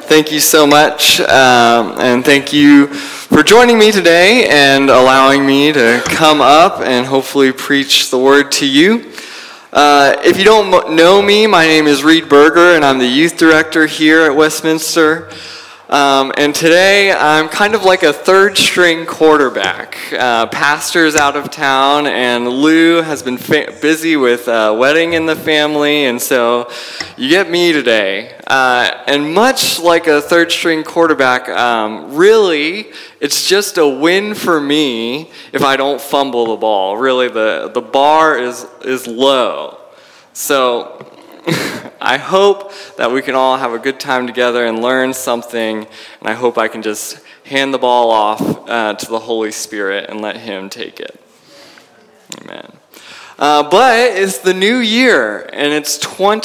Thank you so much, and thank you for joining me today and allowing me to come up and hopefully preach the word to you. If you don't know me, my name is Reed Berger, and I'm the youth director here at Westminster. And today, I'm kind of like a third-string quarterback. Pastor's out of town, and Lou has been busy with a wedding in the family, and so you get me today. And much like a third-string quarterback, really, it's just a win for me if I don't fumble the ball. Really, the bar is low. So I hope that we can all have a good time together and learn something, and I hope I can just hand the ball off to the Holy Spirit and let Him take it. Amen. But it's the new year, and it's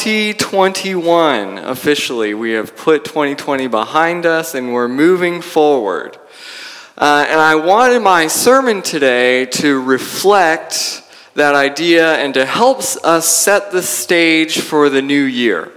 2021 officially. We have put 2020 behind us, and we're moving forward. And I wanted my sermon today to reflect that idea and to help us set the stage for the new year.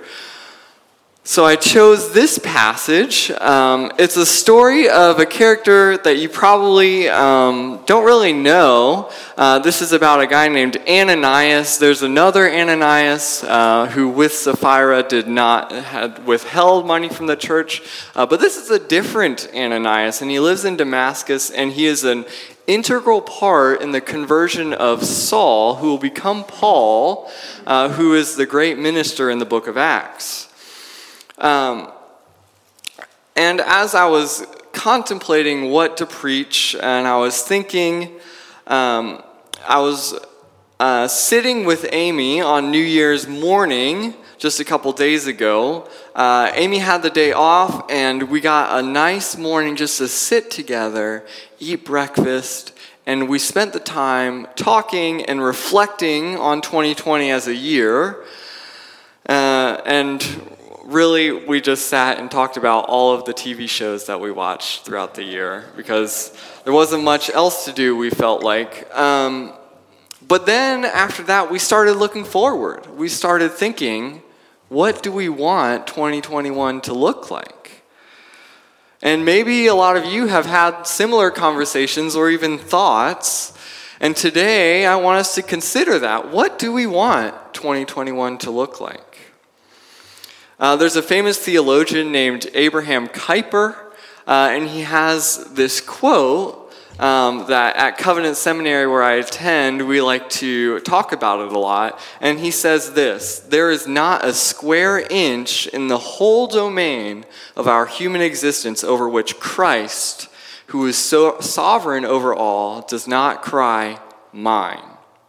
So I chose this passage. It's a story of a character that you probably don't really know. This is about a guy named Ananias. There's another Ananias who with Sapphira had withheld money from the church. But this is a different Ananias, and he lives in Damascus, and he is an integral part in the conversion of Saul, who will become Paul, who is the great minister in the book of Acts. And as I was contemplating what to preach, and I was thinking, I was sitting with Amy on New Year's morning, just a couple days ago. Amy had the day off, and we got a nice morning just to sit together, eat breakfast, and we spent the time talking and reflecting on 2020 as a year. And really, we just sat and talked about all of the TV shows that we watched throughout the year because there wasn't much else to do, we felt like. But then after that, we started looking forward. We started thinking, what do we want 2021 to look like? And maybe a lot of you have had similar conversations or even thoughts. And today, I want us to consider that. What do we want 2021 to look like? There's a famous theologian named Abraham Kuyper, and he has this quote that at Covenant Seminary where I attend, we like to talk about it a lot. And he says this: "There is not a square inch in the whole domain of our human existence over which Christ, who is so sovereign over all, does not cry, 'Mine.'"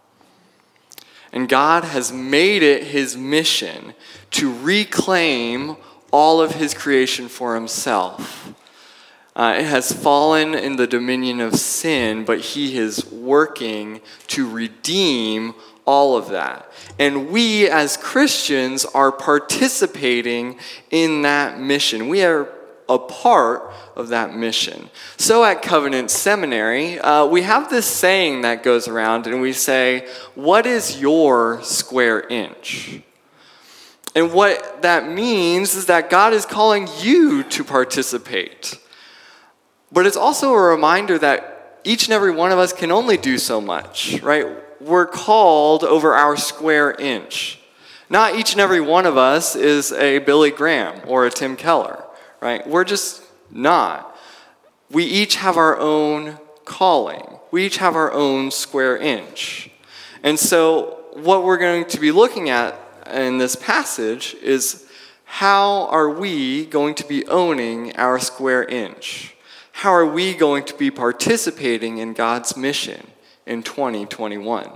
And God has made it His mission to reclaim all of His creation for Himself. It has fallen in the dominion of sin, but He is working to redeem all of that. And we as Christians are participating in that mission. We are a part of that mission. So at Covenant Seminary, we have this saying that goes around, and we say, "What is your square inch?" And what that means is that God is calling you to participate. But it's also a reminder that each and every one of us can only do so much, right? We're called over our square inch. Not each and every one of us is a Billy Graham or a Tim Keller, right? We're just not. We each have our own calling. We each have our own square inch. And so what we're going to be looking at in this passage is, how are we going to be owning our square inch? How are we going to be participating in God's mission in 2021?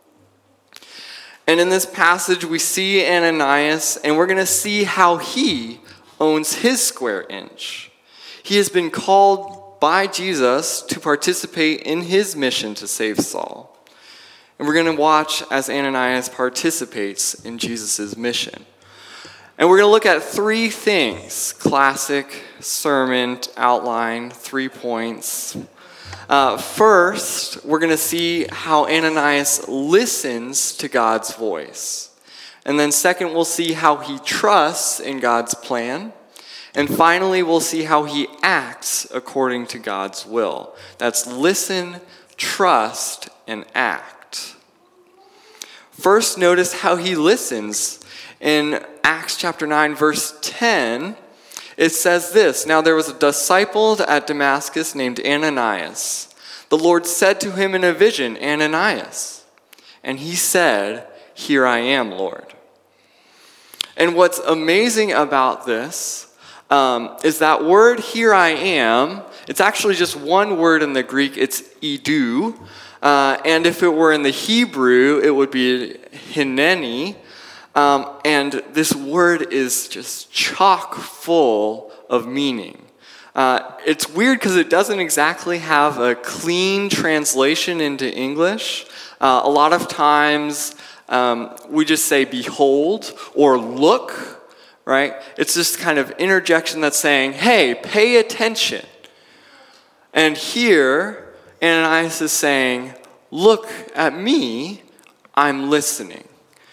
And in this passage, we see Ananias, and we're going to see how he owns his square inch. He has been called by Jesus to participate in His mission to save Saul. And we're going to watch as Ananias participates in Jesus' mission. And we're going to look at three things: classic sermon outline, 3 points. First, we're going to see how Ananias listens to God's voice. And then second, we'll see how he trusts in God's plan. And finally, we'll see how he acts according to God's will. That's listen, trust, and act. First, notice how he listens. In Acts chapter 9, verse 10, it says this, "Now there was a disciple at Damascus named Ananias. The Lord said to him in a vision, 'Ananias.' And he said, 'Here I am, Lord.'" And what's amazing about this is that word, "here I am," it's actually just one word in the Greek. It's idu. And if it were in the Hebrew, it would be hineni. And this word is just chock full of meaning. It's weird because it doesn't exactly have a clean translation into English. A lot of times we just say behold or look, right? It's just kind of interjection that's saying, hey, pay attention. And here, Ananias is saying, look at me, I'm listening.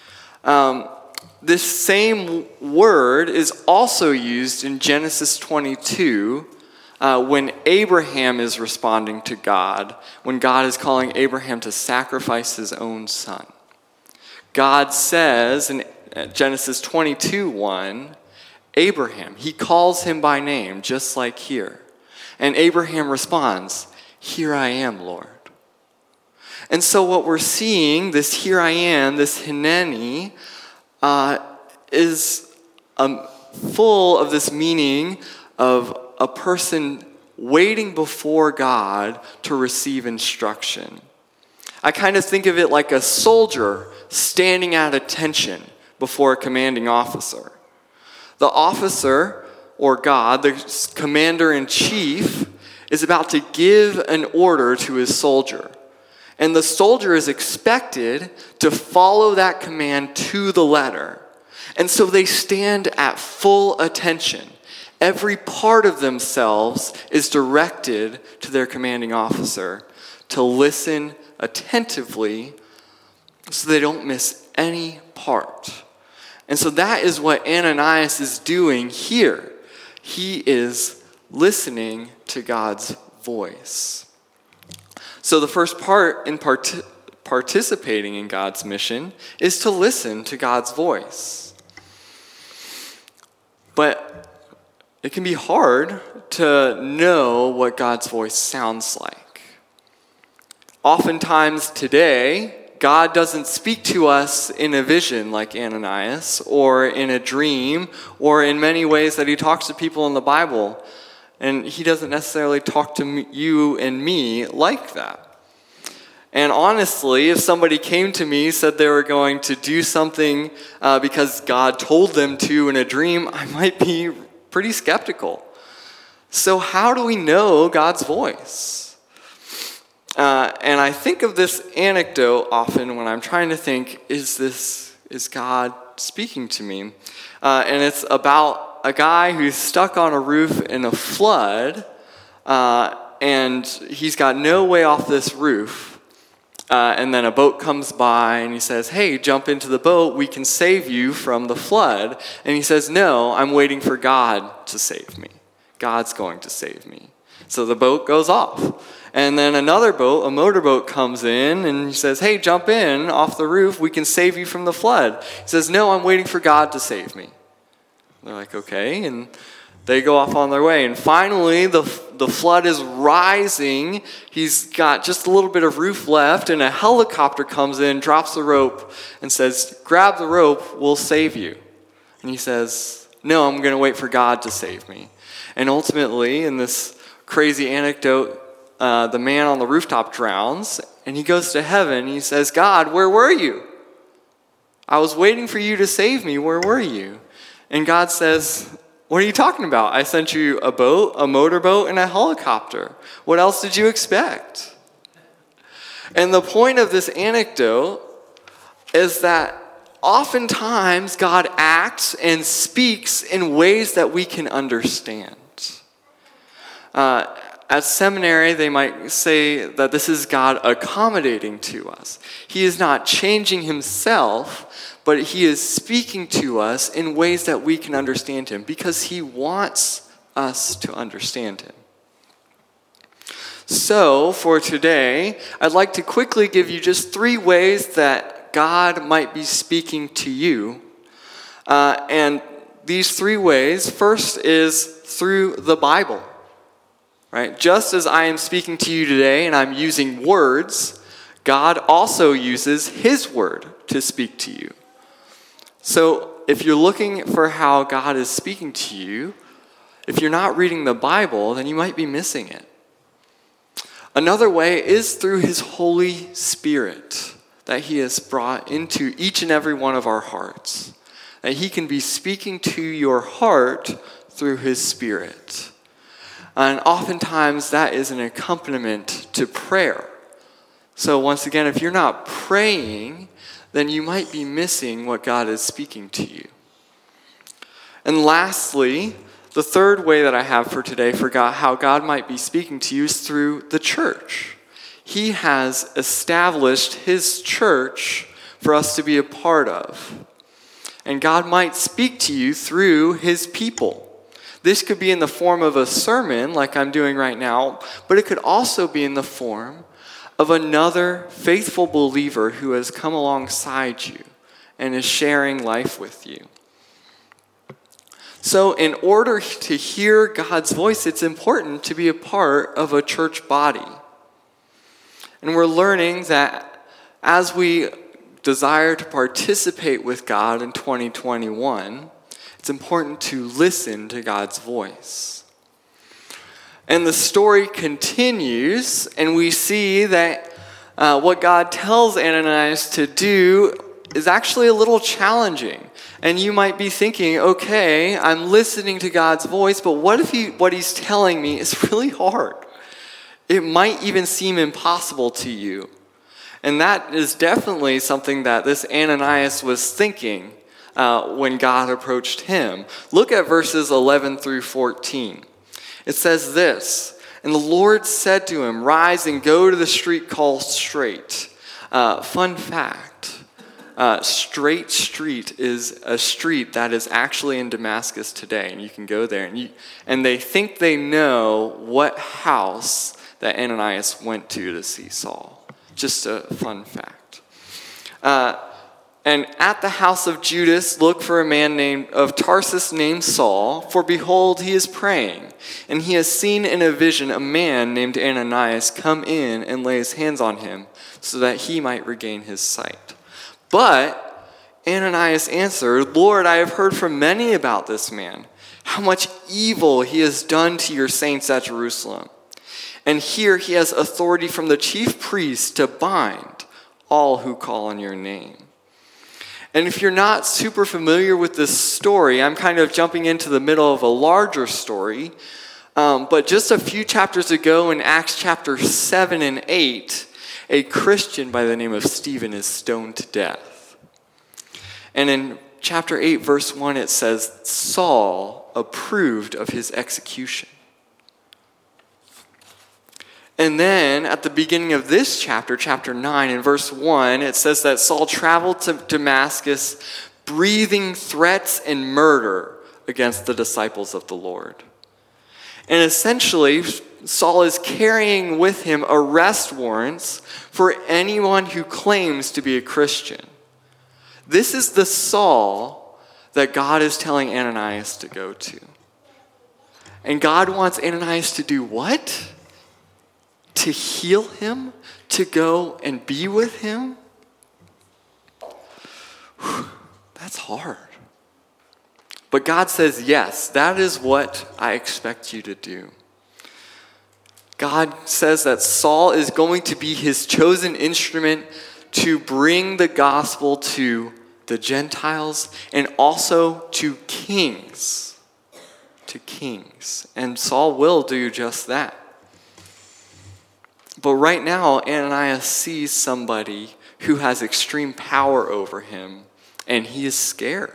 This same word is also used in Genesis 22 when Abraham is responding to God, when God is calling Abraham to sacrifice his own son. God says in Genesis 22:1, Abraham, he calls him by name, just like here. And Abraham responds, "Here I am, Lord." And so what we're seeing, this "here I am," this hineni, is full of this meaning of a person waiting before God to receive instruction. I kind of think of it like a soldier standing at attention before a commanding officer. The officer, or God, the commander-in-chief, is about to give an order to his soldier. And the soldier is expected to follow that command to the letter. And so they stand at full attention. Every part of themselves is directed to their commanding officer to listen attentively so they don't miss any part. And so that is what Ananias is doing here. He is listening to God's voice. So the first part in participating in God's mission is to listen to God's voice. But it can be hard to know what God's voice sounds like. Oftentimes today, God doesn't speak to us in a vision like Ananias, or in a dream, or in many ways that he talks to people in the Bible. And he doesn't necessarily talk to you and me like that. And honestly, if somebody came to me, said they were going to do something because God told them to in a dream, I might be pretty skeptical. So how do we know God's voice? And I think of this anecdote often when I'm trying to think, is God speaking to me? And it's about a guy who's stuck on a roof in a flood, and he's got no way off this roof. And then a boat comes by and he says, "Hey, jump into the boat, we can save you from the flood." And he says, "No, I'm waiting for God to save me. God's going to save me." So the boat goes off. And then another boat, a motorboat, comes in and he says, "Hey, jump in off the roof, we can save you from the flood." He says, "No, I'm waiting for God to save me." They're like, "Okay," and they go off on their way. And finally, the flood is rising. He's got just a little bit of roof left, and a helicopter comes in, drops the rope, and says, "Grab the rope, we'll save you." And he says, "No, I'm going to wait for God to save me." And ultimately, in this crazy anecdote, the man on the rooftop drowns, and he goes to heaven. He says, "God, where were you? I was waiting for you to save me. Where were you?" And God says, "What are you talking about? I sent you a boat, a motorboat, and a helicopter. What else did you expect?" And the point of this anecdote is that oftentimes God acts and speaks in ways that we can understand. At seminary, they might say that this is God accommodating to us. He is not changing himself, but he is speaking to us in ways that we can understand him because he wants us to understand him. So, for today, I'd like to quickly give you just 3 ways that God might be speaking to you. And these 3 ways, first is through the Bible. Right? Just as I am speaking to you today and I'm using words, God also uses his word to speak to you. So, if you're looking for how God is speaking to you, if you're not reading the Bible, then you might be missing it. Another way is through his Holy Spirit that he has brought into each and every one of our hearts. That he can be speaking to your heart through his Spirit. And oftentimes that is an accompaniment to prayer. So once again, if you're not praying, then you might be missing what God is speaking to you. And lastly, the third way that I have for today for how God might be speaking to you is through the church. He has established his church for us to be a part of. And God might speak to you through his people. This could be in the form of a sermon like I'm doing right now, but it could also be in the form of another faithful believer who has come alongside you and is sharing life with you. So in order to hear God's voice, it's important to be a part of a church body. And we're learning that as we desire to participate with God in 2021, it's important to listen to God's voice. And the story continues, and we see that what God tells Ananias to do is actually a little challenging. And you might be thinking, okay, I'm listening to God's voice, but what if what he's telling me is really hard? It might even seem impossible to you. And that is definitely something that this Ananias was thinking when God approached him. Look at verses 11 through 14. It says this, "And the Lord said to him, 'Rise and go to the street called Straight.'" Fun fact, Straight Street is a street that is actually in Damascus today. And you can go there. And they think they know what house that Ananias went to see Saul. Just a fun fact. And at the house of Judas, look for a man of Tarsus named Saul, for behold, he is praying. And he has seen in a vision a man named Ananias come in and lay his hands on him so that he might regain his sight. But Ananias answered, "Lord, I have heard from many about this man, how much evil he has done to your saints at Jerusalem. And here he has authority from the chief priests to bind all who call on your name." And if you're not super familiar with this story, I'm kind of jumping into the middle of a larger story. But just a few chapters ago in Acts chapter 7 and 8, a Christian by the name of Stephen is stoned to death. And in chapter 8, verse 1, it says, Saul approved of his execution. And then at the beginning of this chapter, chapter 9, in verse 1, it says that Saul traveled to Damascus, breathing threats and murder against the disciples of the Lord. And essentially, Saul is carrying with him arrest warrants for anyone who claims to be a Christian. This is the Saul that God is telling Ananias to go to. And God wants Ananias to do what? To heal him? To go and be with him? That's hard. But God says, yes, that is what I expect you to do. God says that Saul is going to be his chosen instrument to bring the gospel to the Gentiles and also to kings. To kings. And Saul will do just that. But right now, Ananias sees somebody who has extreme power over him, and he is scared.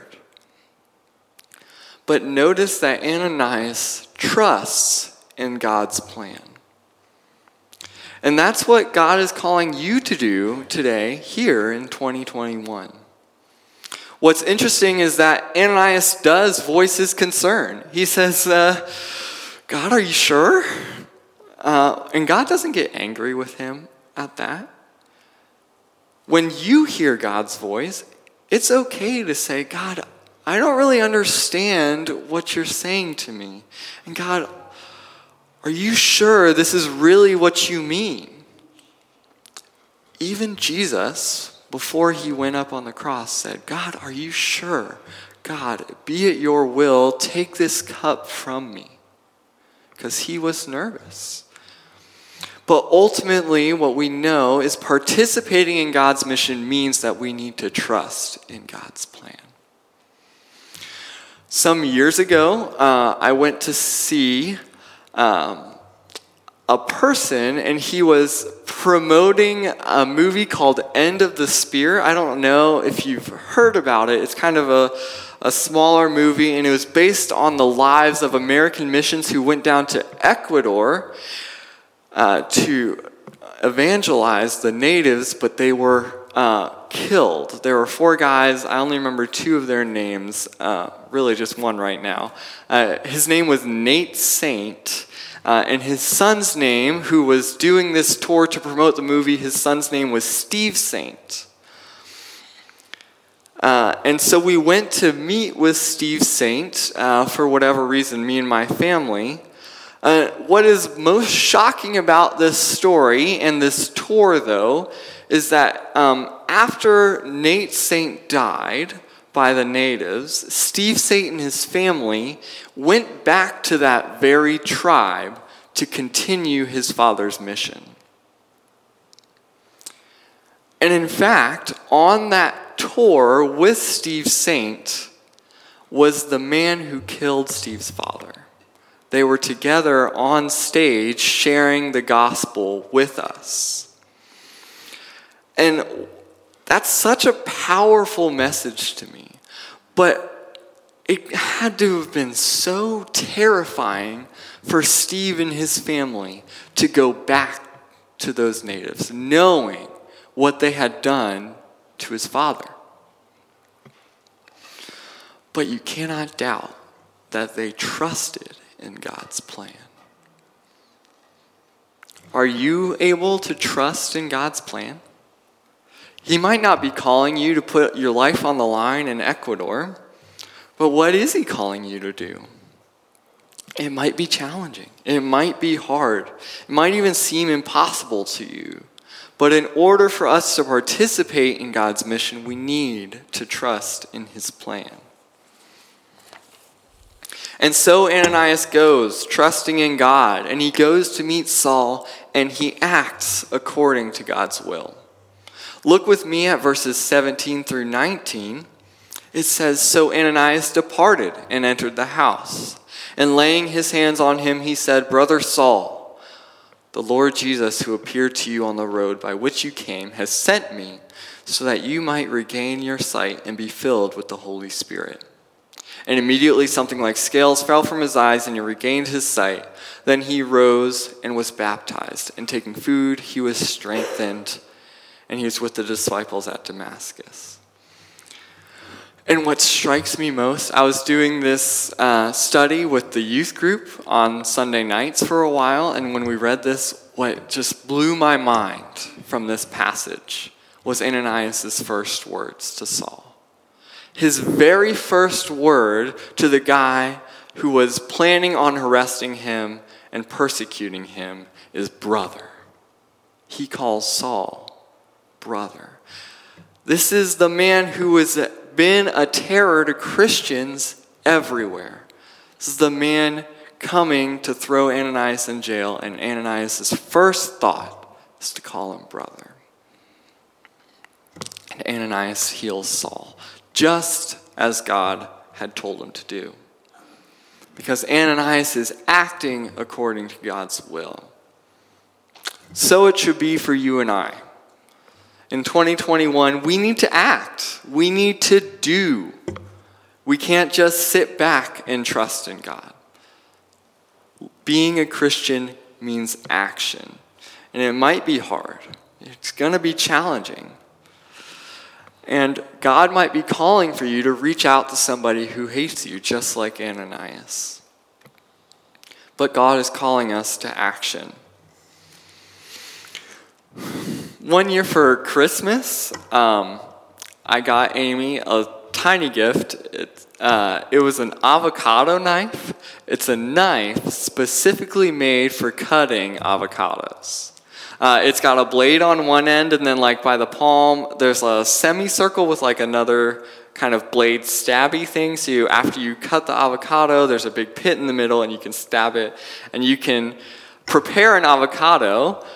But notice that Ananias trusts in God's plan. And that's what God is calling you to do today, here in 2021. what's interesting is that Ananias does voice his concern. He says, God, are you sure? And God doesn't get angry with him at that. When you hear God's voice, it's okay to say, God, I don't really understand what you're saying to me. And God, are you sure this is really what you mean? Even Jesus, before he went up on the cross, said, God, are you sure? God, be it your will, take this cup from me. Because he was nervous. But ultimately, what we know is participating in God's mission means that we need to trust in God's plan. Some years ago, I went to see a person, and he was promoting a movie called End of the Spear. I don't know if you've heard about it. It's kind of a smaller movie, and it was based on the lives of American missions who went down to Ecuador to evangelize the natives, but they were killed. There were 4 guys. I only remember 2 of their names, really just one right now. His name was Nate Saint, and his son's name, who was doing this tour to promote the movie, his son's name was Steve Saint. And so we went to meet with Steve Saint for whatever reason, me and my family. What is most shocking about this story and this tour, though, is that after Nate Saint died by the natives, Steve Saint and his family went back to that very tribe to continue his father's mission. And in fact, on that tour with Steve Saint was the man who killed Steve's father. They were together on stage sharing the gospel with us. And that's such a powerful message to me. But it had to have been so terrifying for Steve and his family to go back to those natives, knowing what they had done to his father. But you cannot doubt that they trusted in God's plan. Are you able to trust in God's plan? He might not be calling you to put your life on the line in Ecuador, but what is he calling you to do? It might be challenging. It might be hard. It might even seem impossible to you. But in order for us to participate in God's mission, we need to trust in his plan. And so Ananias goes, trusting in God, and he goes to meet Saul, and he acts according to God's will. Look with me at verses 17 through 19. It says, So Ananias departed and entered the house. And laying his hands on him, he said, Brother Saul, the Lord Jesus, who appeared to you on the road by which you came, has sent me so that you might regain your sight and be filled with the Holy Spirit. And immediately something like scales fell from his eyes, and he regained his sight. Then he rose and was baptized. And taking food, he was strengthened, and he was with the disciples at Damascus. And what strikes me most, I was doing this study with the youth group on Sunday nights for a while, and when we read this, what just blew my mind from this passage was Ananias' first words to Saul. His very first word to the guy who was planning on arresting him and persecuting him is brother. He calls Saul brother. This is the man who has been a terror to Christians everywhere. This is the man coming to throw Ananias in jail, and Ananias' first thought is to call him brother. And Ananias heals Saul, just as God had told him to do. Because Ananias is acting according to God's will. So it should be for you and I. In 2021, we need to act. We need to do. We can't just sit back and trust in God. Being a Christian means action. And it might be hard. It's going to be challenging. And God might be calling for you to reach out to somebody who hates you, just like Ananias. But God is calling us to action. One year for Christmas, I got Amy a tiny gift. It was an avocado knife. It's a knife specifically made for cutting avocados. It's got a blade on one end, and then like by the palm, there's a semicircle with like another kind of blade stabby thing. So after you cut the avocado, there's a big pit in the middle, and you can stab it. And you can prepare an avocado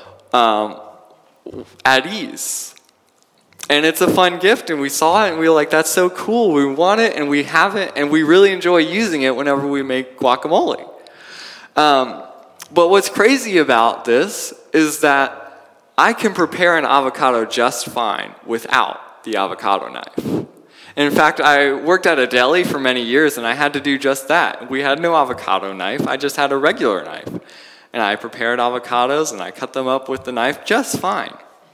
at ease. And it's a fun gift, and we saw it, and we were like, that's so cool. We want it, and we have it, and we really enjoy using it whenever we make guacamole. But what's crazy about this is that I can prepare an avocado just fine without the avocado knife. And in fact, I worked at a deli for many years, and I had to do just that. We had no avocado knife. I just had a regular knife. And I prepared avocados, and I cut them up with the knife just fine.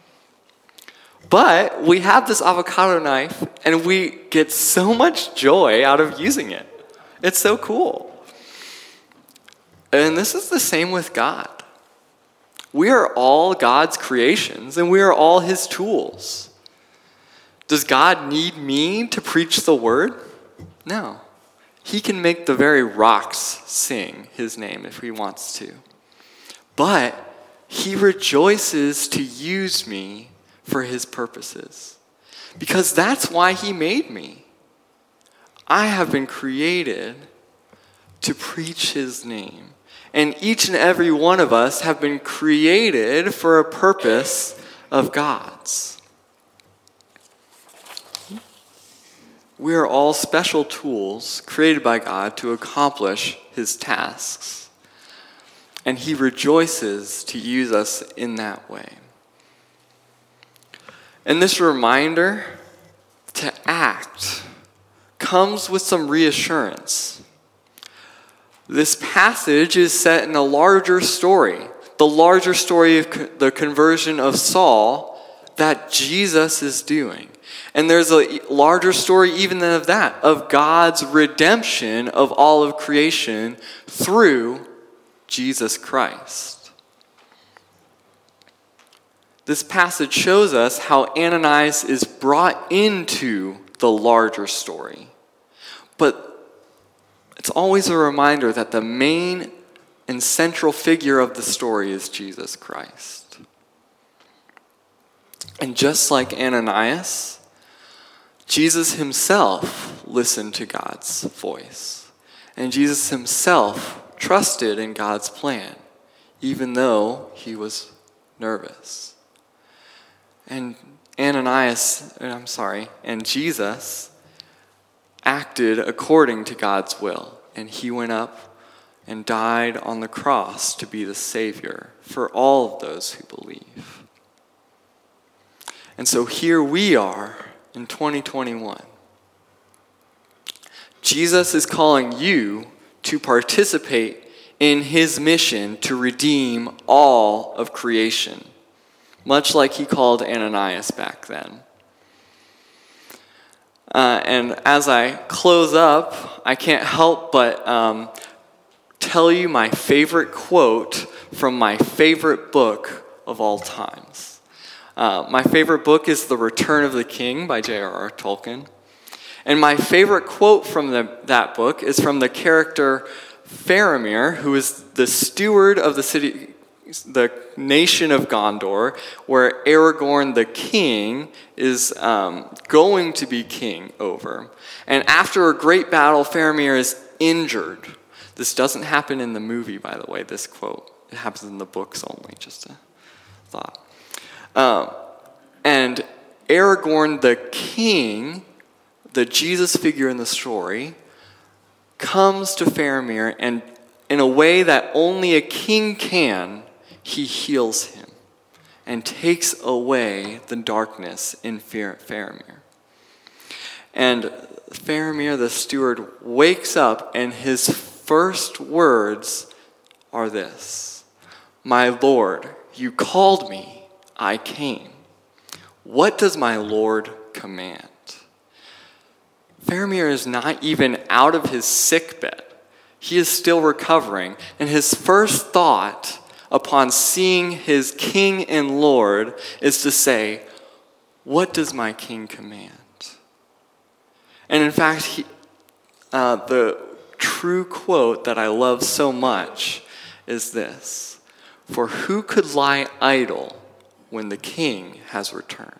But we have this avocado knife, and we get so much joy out of using it. It's so cool. And this is the same with God. We are all God's creations, and we are all his tools. Does God need me to preach the word? No. He can make the very rocks sing his name if he wants to. But he rejoices to use me for his purposes, because that's why he made me. I have been created to preach his name. And each and every one of us have been created for a purpose of God's. We are all special tools created by God to accomplish his tasks. And he rejoices to use us in that way. And this reminder to act comes with some reassurance. This passage is set in a larger story, the larger story of the conversion of Saul that Jesus is doing. And there's a larger story even than of that, of God's redemption of all of creation through Jesus Christ. This passage shows us how Ananias is brought into the larger story. But it's always a reminder that the main and central figure of the story is Jesus Christ. And just like Ananias, Jesus himself listened to God's voice. And Jesus himself trusted in God's plan, even though he was nervous. And Jesus acted according to God's will. And he went up and died on the cross to be the Savior for all of those who believe. And so here we are in 2021. Jesus is calling you to participate in his mission to redeem all of creation, much like he called Ananias back then. And as I close up, I can't help but tell you my favorite quote from my favorite book of all times. My favorite book is The Return of the King by J.R.R. Tolkien. And my favorite quote from that book is from the character Faramir, who is the steward of the nation of Gondor, where Aragorn the king is going to be king over. And after a great battle, Faramir is injured. This doesn't happen in the movie, by the way, this quote. It happens in the books only, just a thought. And Aragorn the king, the Jesus figure in the story, comes to Faramir, and in a way that only a king can, he heals him and takes away the darkness in Faramir. And Faramir, the steward, wakes up, and his first words are this: "My Lord, you called me, I came. What does my Lord command. Faramir is not even out of his sickbed. He is still recovering, and his first thought upon seeing his king and Lord is to say, "What does my king command?" And in fact, the true quote that I love so much is this: "For who could lie idle when the king has returned?"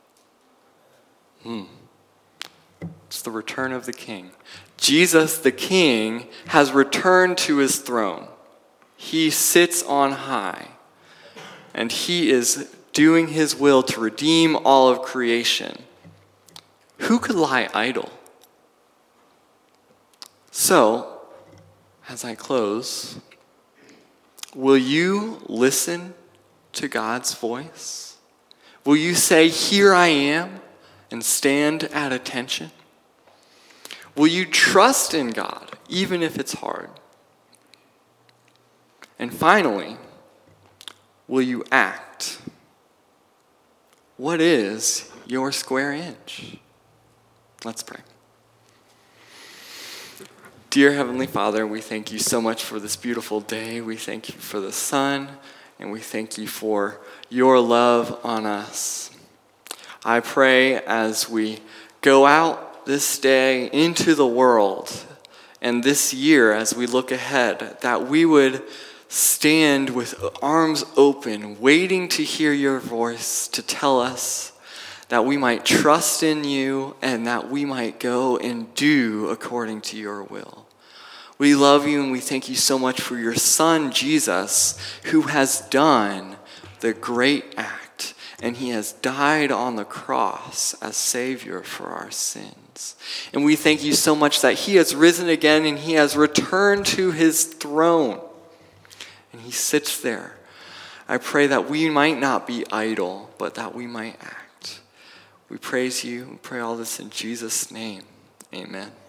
It's the return of the king. Jesus, the king, has returned to his throne. He sits on high, and he is doing his will to redeem all of creation. Who could lie idle? So, as I close, will you listen to God's voice? Will you say, "Here I am," and stand at attention? Will you trust in God, even if it's hard? And finally, will you act? What is your square inch? Let's pray. Dear Heavenly Father, we thank you so much for this beautiful day. We thank you for the sun, and we thank you for your love on us. I pray as we go out this day into the world and this year as we look ahead, that we would stand with arms open, waiting to hear your voice to tell us that we might trust in you and that we might go and do according to your will. We love you and we thank you so much for your Son, Jesus, who has done the great act, and he has died on the cross as Savior for our sins. And we thank you so much that he has risen again and he has returned to his throne, and he sits there. I pray that we might not be idle, but that we might act. We praise you. We pray all this in Jesus' name. Amen.